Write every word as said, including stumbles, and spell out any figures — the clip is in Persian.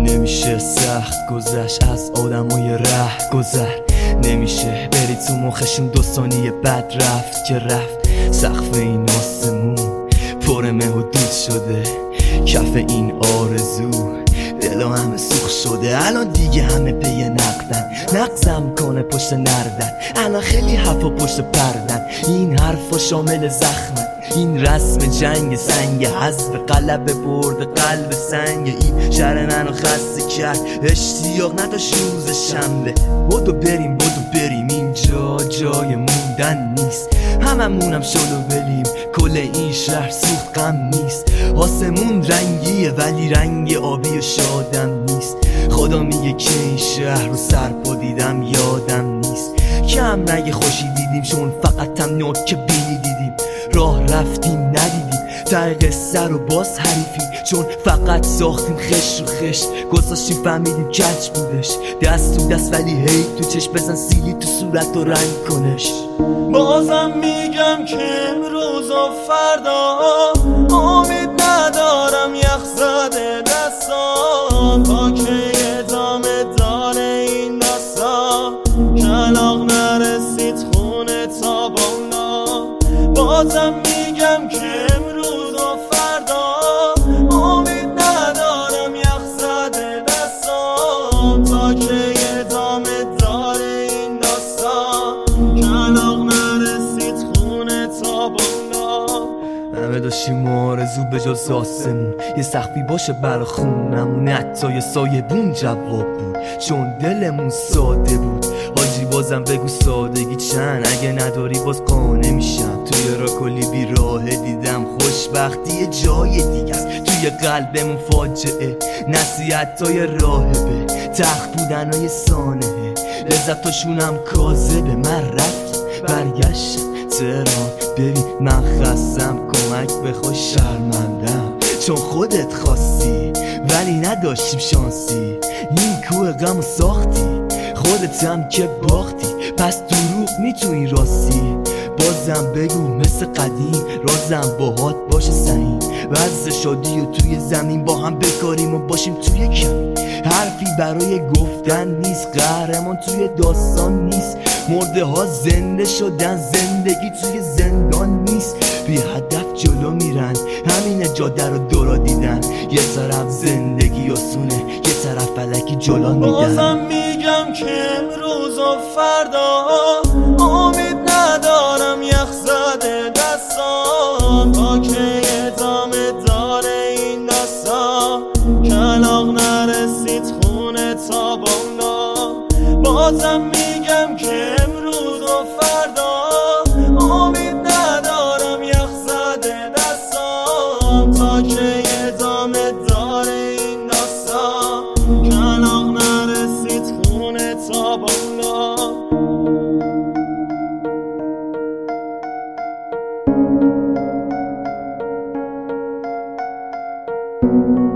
نمیشه سخت گذشت از آدمای ره گذر، نمیشه بری تو مخشون دو ثانیه بعد رفت که رفت. سقف این آسمون پر مه و دود شده، کف این آرزو دلا همه سوخ شده. الان دیگه همه پی نقدن، نقصم کنه پشت نردن، الان خیلی حرفا پشت پردن. این حرفا شامل زخمن، این رسم جنگ سنگ حذف قلب برد قلب سنگ. این شهر منو خسته کرد، اشتیاق نداشت روز شنبه. بدو بریم بدو بریم، اینجا جای موندن نیست، هممونم شلو بریم. کل این شهر سوخت غم نیست، آسمون رنگیه ولی رنگ آبی و شادم نیست. خدا میگه که این شهر رو سرپا دیدم یادم نیست. کم نگه خوشی دیدیم چون فقط هم نوک بینی دیدیم. راه رفتیم ندیدیم در قصه رو باز حریفیم، چون فقط ساختیم خش رو خش. گذاشتیم فهمیدیم کج بودش، دست تو دست ولی هی تو چشم بزن سیلی تو صورت و رنگ کنش. بازم میگم که امروز و فردا امید ندارم، یخ زده دستام تا که ادامه داره این داستان. کلاغ نرسید خونه تا بالا. بازم میگم که امروز و فردا امید ندارم، یخ زده دستام تا که ادامه داره این داستان. کلاغ نرسید خونه تا بالا. همه داشتیم آرزو به جز آسمون، یه سقفی باشه برا خونمون، حتی یه سایبون جواب بود چون دلمون ساده بود. حاجی بازم بگو سادگی چند، اگه نداری باز قانع میشم. توی راکلی بی راه دیدم خوشبختی یه جای دیگه است، توی قلبمون فاجعه نصیحتای راهبه، تخت بودنای سانحه، لذتاشونم کاذبه. من رفتم برگشتم تهران، ببین من خستم، کمک بخوای شرمندم چون خودت خواستی ولی نداشتیم شانسی. این کوه غمو ساختی خودت هم که باختی، پس دروغ میتونی راستی. بازم بگو مثل قدیم رازم باهات باشه سعیم، وز شادی و توی زمین با هم بکاریم و باشیم توی کم. حرفی برای گفتن نیست، قهرمان توی داستان نیست. مرده ها زنده شدن، زندگی توی زندان نیست. بی هدف جلو میرن، همین جاده رو دورا دیدن. یه طرف زندگی آسونه، یه طرف فلکی جلو میدن. بازم میگم که امروز و فردا امید ندارم، یخ زده دستام تا که ادامه داره این داستان. کلاغ نرسید خونه تا بالا. بازم میگم که امروز و فردا امید ندارم، یخ زده دستام تا که ادامه داره این داستان. کلاغ نرسید خونه تا بالا.